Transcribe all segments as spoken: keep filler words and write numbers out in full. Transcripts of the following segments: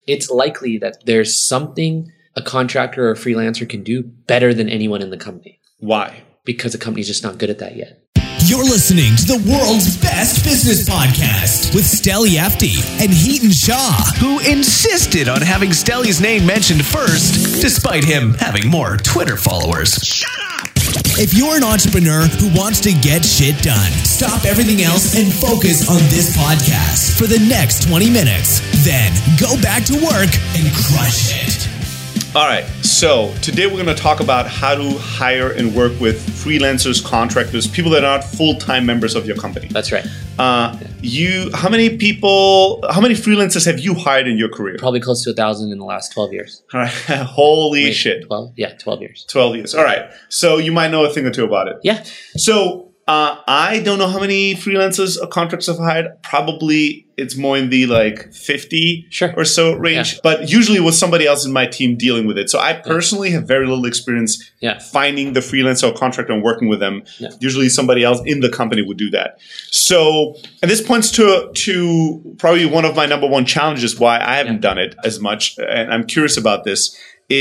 it's likely that there's something a contractor or a freelancer can do better than anyone in the company. Why? Because the company's just not good at that yet. You're listening to the world's best business podcast with Steli Efti and Heaton Shaw, who insisted on having Steli's name mentioned first, despite him having more Twitter followers. Shut up! If you're an entrepreneur who wants to get shit done, stop everything else and focus on this podcast for the next twenty minutes. Then go back to work and crush it. All right, so today we're going to talk about how to hire and work with freelancers, contractors, people that are not full-time members of your company. That's right. Uh, yeah. You, how many people, how many freelancers have you hired in your career? Probably close to a thousand in the last twelve years. All right, holy Wait, shit. twelve? Yeah, twelve years. twelve years. All right, so you might know a thing or two about it. Yeah. So uh, I don't know how many freelancers or contractors I've hired. Probably it's more in the like fifty sure. or so range, yeah. but usually with somebody else in my team dealing with it. So I personally yeah. have very little experience yeah. finding the freelancer or contractor and working with them. Yeah. Usually somebody else in the company would do that. So, and this points to to probably one of my number one challenges why I haven't yeah. done it as much, and I'm curious about this,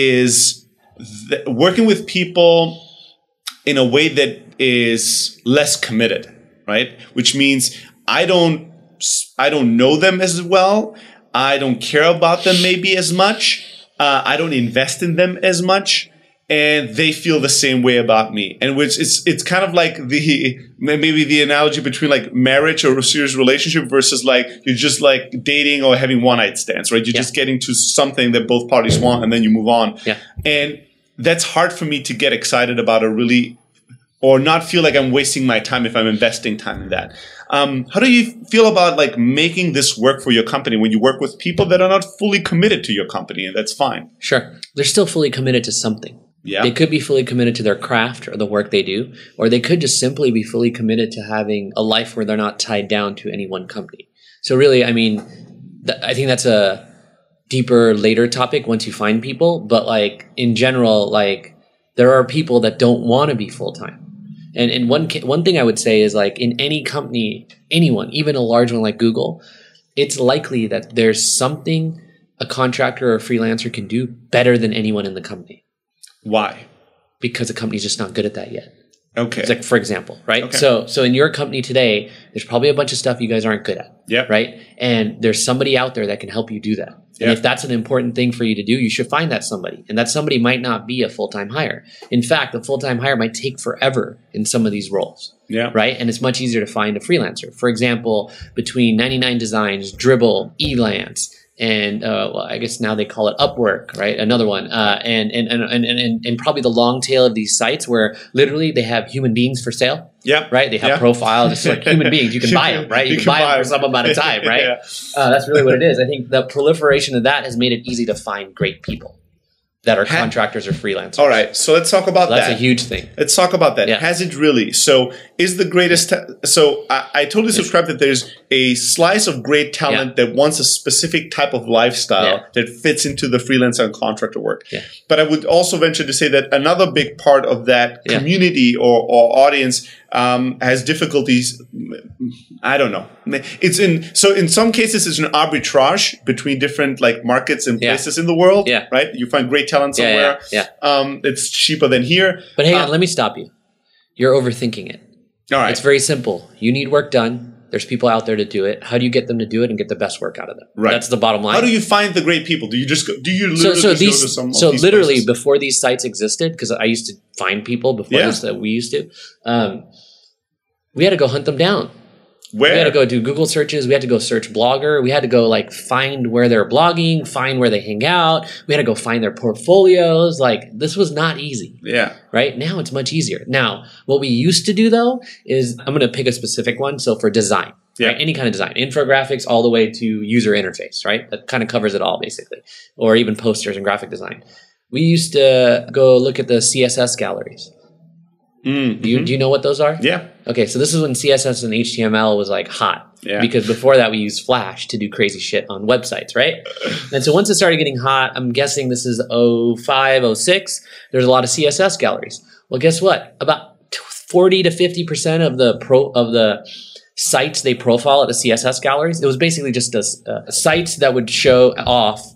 is th- working with people in a way that is less committed, right? Which means I don't I don't know them as well. I don't care about them maybe as much. Uh, I don't invest in them as much. And they feel the same way about me. And which it's it's kind of like the maybe the analogy between like marriage or a serious relationship versus like you're just like dating or having one night stands, right? You're yeah. just getting to something that both parties want and then you move on. Yeah. And that's hard for me to get excited about or really or not feel like I'm wasting my time if I'm investing time in that. Um, how do you feel about like making this work for your company when you work with people that are not fully committed to your company? And that's fine. Sure. They're still fully committed to something. Yeah. They could be fully committed to their craft or the work they do, or they could just simply be fully committed to having a life where they're not tied down to any one company. So really, I mean, th- I think that's a deeper later topic once you find people. But like in general, like there are people that don't want to be full-time. And and one one thing I would say is like in any company, anyone, even a large one like Google, it's likely that there's something a contractor or a freelancer can do better than anyone in the company. Why? Because the company's just not good at that yet. Okay. It's like, for example, right? Okay. So so in your company today, there's probably a bunch of stuff you guys aren't good at. Yeah. Right? And there's somebody out there that can help you do that. And yep. if that's an important thing for you to do, you should find that somebody. And that somebody might not be a full-time hire. In fact, a full-time hire might take forever in some of these roles. Yeah. Right? And it's much easier to find a freelancer. For example, between ninety-nine Designs, Dribbble, Elance, and uh, well, I guess now they call it Upwork, right? Another one, uh, and, and and and and and probably the long tail of these sites where literally they have human beings for sale. Yeah, right. They have yeah. profiles, just like human beings. You can buy them, right? You, you can, can buy, buy them for some amount of time, right? yeah. uh, that's really what it is. I think the proliferation of that has made it easy to find great people that are contractors or freelancers. All right, so let's talk about so that's that. That's a huge thing. Let's talk about that. Yeah. Has it really? So is the greatest ta- – so I, I totally subscribe that there's a slice of great talent yeah. that wants a specific type of lifestyle yeah. that fits into the freelancer and contractor work. Yeah. But I would also venture to say that another big part of that yeah. community or, or audience um, has difficulties – I don't know. It's in so in some cases it's an arbitrage between different like markets and places yeah. in the world. Yeah. Right? You find great talent somewhere. Yeah, yeah, yeah. Um, it's cheaper than here. But hang um, on, let me stop you. You're overthinking it. All right. It's very simple. You need work done. There's people out there to do it. How do you get them to do it and get the best work out of them? Right. That's the bottom line. How do you find the great people? Do you just go, do you literally so, so just these, go to some so of these literally places? Before these sites existed, because I used to find people before yeah. this that we used to, um, we had to go hunt them down. Where? We had to go do Google searches. We had to go search Blogger. We had to go like find where they're blogging, find where they hang out. We had to go find their portfolios. Like this was not easy. Yeah. Right? Now it's much easier. Now, what we used to do though is I'm going to pick a specific one. So for design, yeah. right? Any kind of design, infographics all the way to user interface, right? That kind of covers it all basically. Or even posters and graphic design. We used to go look at the C S S galleries. Mm-hmm. Do you, do you know what those are? Yeah. Okay, so this is when C S S and H T M L was like hot. Yeah. Because before that we used Flash to do crazy shit on websites, right? And so once it started getting hot, I'm guessing this is oh five, oh six, there's a lot of C S S galleries. Well, guess what? About forty to fifty percent of the pro of the sites they profile at the C S S galleries, it was basically just a, uh, sites that would show off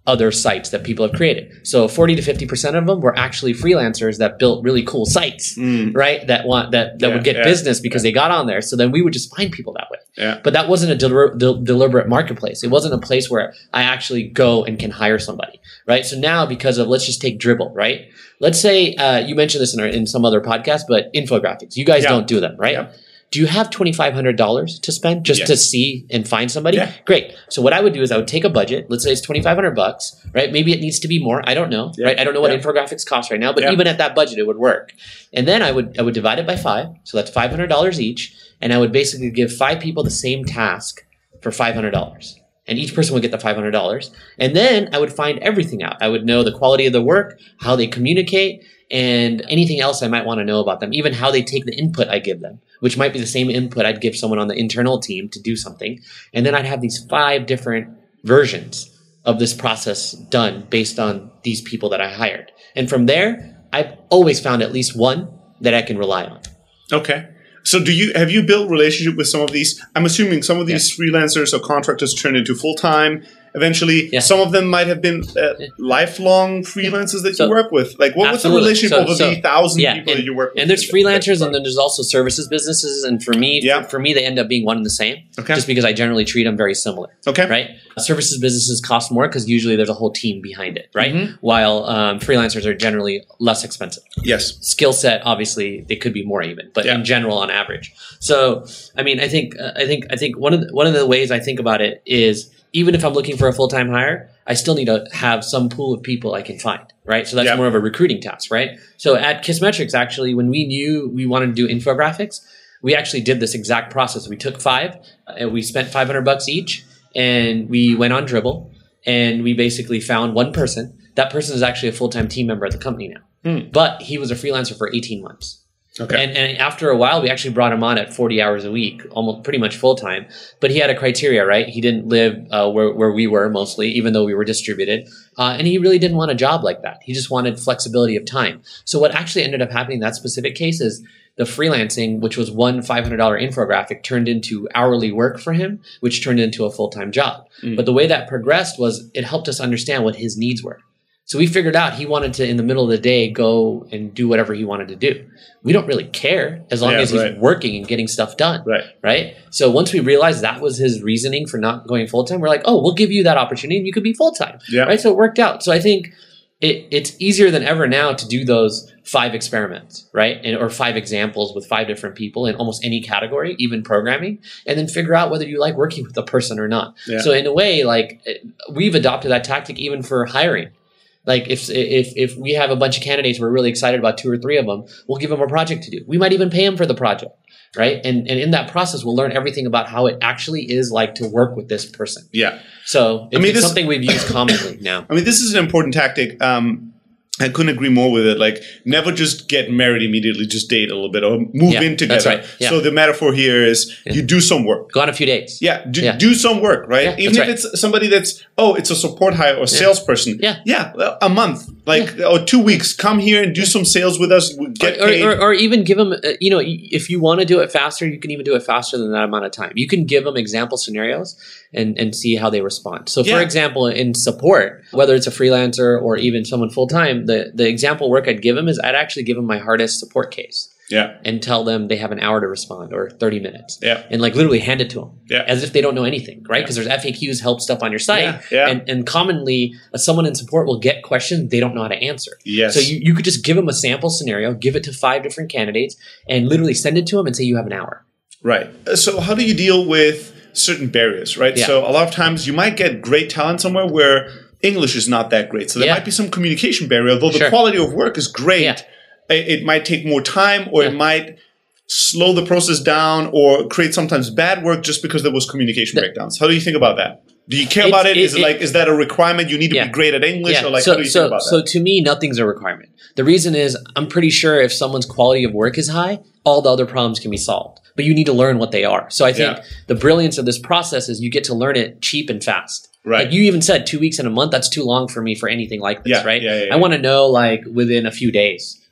other sites that people have created. So forty to fifty percent of them were actually freelancers that built really cool sites, mm. right? That want that, that yeah, would get yeah, business because yeah. they got on there. So then we would just find people that way. Yeah. But that wasn't a del- del- deliberate marketplace. It wasn't a place where I actually go and can hire somebody, right? So now because of, let's just take Dribbble, right? Let's say, uh, you mentioned this in, our, in some other podcast, but infographics, you guys yeah. don't do them, right? Yeah. Do you have twenty-five hundred dollars to spend just yes. to see and find somebody? Yeah. Great. So what I would do is I would take a budget. Let's say it's twenty-five hundred bucks, right? Maybe it needs to be more. I don't know, yeah. right? I don't know what yeah. infographics cost right now, but yeah. even at that budget, it would work. And then I would I would divide it by five. So that's five hundred dollars each. And I would basically give five people the same task for five hundred dollars. And each person would get the five hundred dollars. And then I would find everything out. I would know the quality of the work, how they communicate, and anything else I might want to know about them, even how they take the input I give them, which might be the same input I'd give someone on the internal team to do something. And then I'd have these five different versions of this process done based on these people that I hired. And from there, I've always found at least one that I can rely on. Okay. So do you have you built relationship with some of these? I'm assuming some of these yeah. freelancers or contractors turn into full-time eventually. Yeah. Some of them might have been uh, lifelong freelancers that so, you work with. Like, what absolutely. was the relationship so, over so, the thousand yeah, people and, that you work with? And there's freelancers, and then there's also services businesses. And for me, yeah. for, for me, they end up being one and the same. Okay. Just because I generally treat them very similar. Okay. Right. Services businesses cost more because usually there's a whole team behind it. Right. Mm-hmm. While um, freelancers are generally less expensive. Yes. Skill set, obviously, they could be more even, but yeah. in general, on average. So, I mean, I think, uh, I think, I think one of the, one of the ways I think about it is, even if I'm looking for a full-time hire, I still need to have some pool of people I can find, right? So that's yep. more of a recruiting task, right? So at Kissmetrics, actually, when we knew we wanted to do infographics, we actually did this exact process. We took five, and we spent five hundred bucks each, and we went on Dribbble, and we basically found one person. That person is actually a full-time team member at the company now, hmm. but he was a freelancer for eighteen months. Okay. And, and after a while, we actually brought him on at forty hours a week, almost pretty much full time. But he had a criteria, right? He didn't live uh, where, where we were mostly, even though we were distributed. Uh, and he really didn't want a job like that. He just wanted flexibility of time. So what actually ended up happening in that specific case is the freelancing, which was one five hundred dollars infographic, turned into hourly work for him, which turned into a full-time job. Mm. But the way that progressed was it helped us understand what his needs were. So we figured out he wanted to, in the middle of the day, go and do whatever he wanted to do. We don't really care as long yeah, as he's right. working and getting stuff done. Right. Right. So once we realized that was his reasoning for not going full time, we're like, oh, we'll give you that opportunity and you could be full time. Yeah. Right. So it worked out. So I think it, it's easier than ever now to do those five experiments, right? And, or five examples with five different people in almost any category, even programming, and then figure out whether you like working with a person or not. Yeah. So in a way, like we've adopted that tactic even for hiring. Like if if if we have a bunch of candidates, we're really excited about two or three of them, we'll give them a project to do. We might even pay them for the project, right? And and in that process, we'll learn everything about how it actually is like to work with this person. Yeah. So it, I mean, it's this, something we've used commonly now. I mean, this is an important tactic. Um, I couldn't agree more with it. Like, never just get married immediately, just date a little bit or move yeah, in together. That's right. Yeah. So the metaphor here is yeah. you do some work. Go on a few dates. Yeah, do, yeah. do some work, right? Yeah, Even if right. it's somebody that's, oh, it's a support hire or salesperson. Yeah. Yeah, well, a month, like, yeah. or two weeks. Come here and do some sales with us. Get or, paid. Or, or, or even give them, uh, you know, if you want to do it faster, you can even do it faster than that amount of time. You can give them example scenarios and, and see how they respond. So, for yeah. example, in support, whether it's a freelancer or even someone full-time, the, the example work I'd give them is I'd actually give them my hardest support case. Yeah. And tell them they have an hour to respond or thirty minutes. Yeah. And like literally hand it to them. Yeah. As if they don't know anything, right? Because yeah. there's F A Qs, help stuff on your site. Yeah. Yeah. And, and commonly, uh, someone in support will get questions they don't know how to answer. Yes. So you, you could just give them a sample scenario, give it to five different candidates, and literally send it to them and say you have an hour. Right. So how do you deal with certain barriers, right? Yeah. So a lot of times you might get great talent somewhere where English is not that great. So there yeah. might be some communication barrier, although the sure. quality of work is great. Yeah. It, it might take more time or yeah. it might slow the process down or create sometimes bad work just because there was communication the, breakdowns. How do you think about that? Do you care about it? it? Is it, it like, is that a requirement? You need to yeah. be great at English? Yeah. Or like, so, how do you so, think about so that? So to me, nothing's a requirement. The reason is I'm pretty sure if someone's quality of work is high, all the other problems can be solved. But you need to learn what they are. So I think yeah. the brilliance of this process is you get to learn it cheap and fast. Right. Like you even said two weeks in a month, that's too long for me for anything like this, yeah. right? Yeah, yeah, yeah. I want to know like within a few days.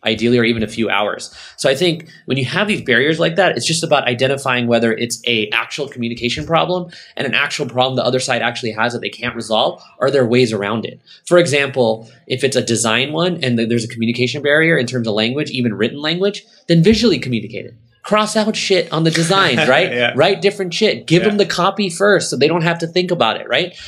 ideally, or even a few hours. So I think when you have these barriers like that, it's just about identifying whether it's a actual communication problem and an actual problem the other side actually has that they can't resolve, or are there ways around it? For example, if it's a design one and there's a communication barrier in terms of language, even written language, then visually communicate it. Cross out shit on the designs, right? yeah. Write different shit. Give yeah. them the copy first so they don't have to think about it, right?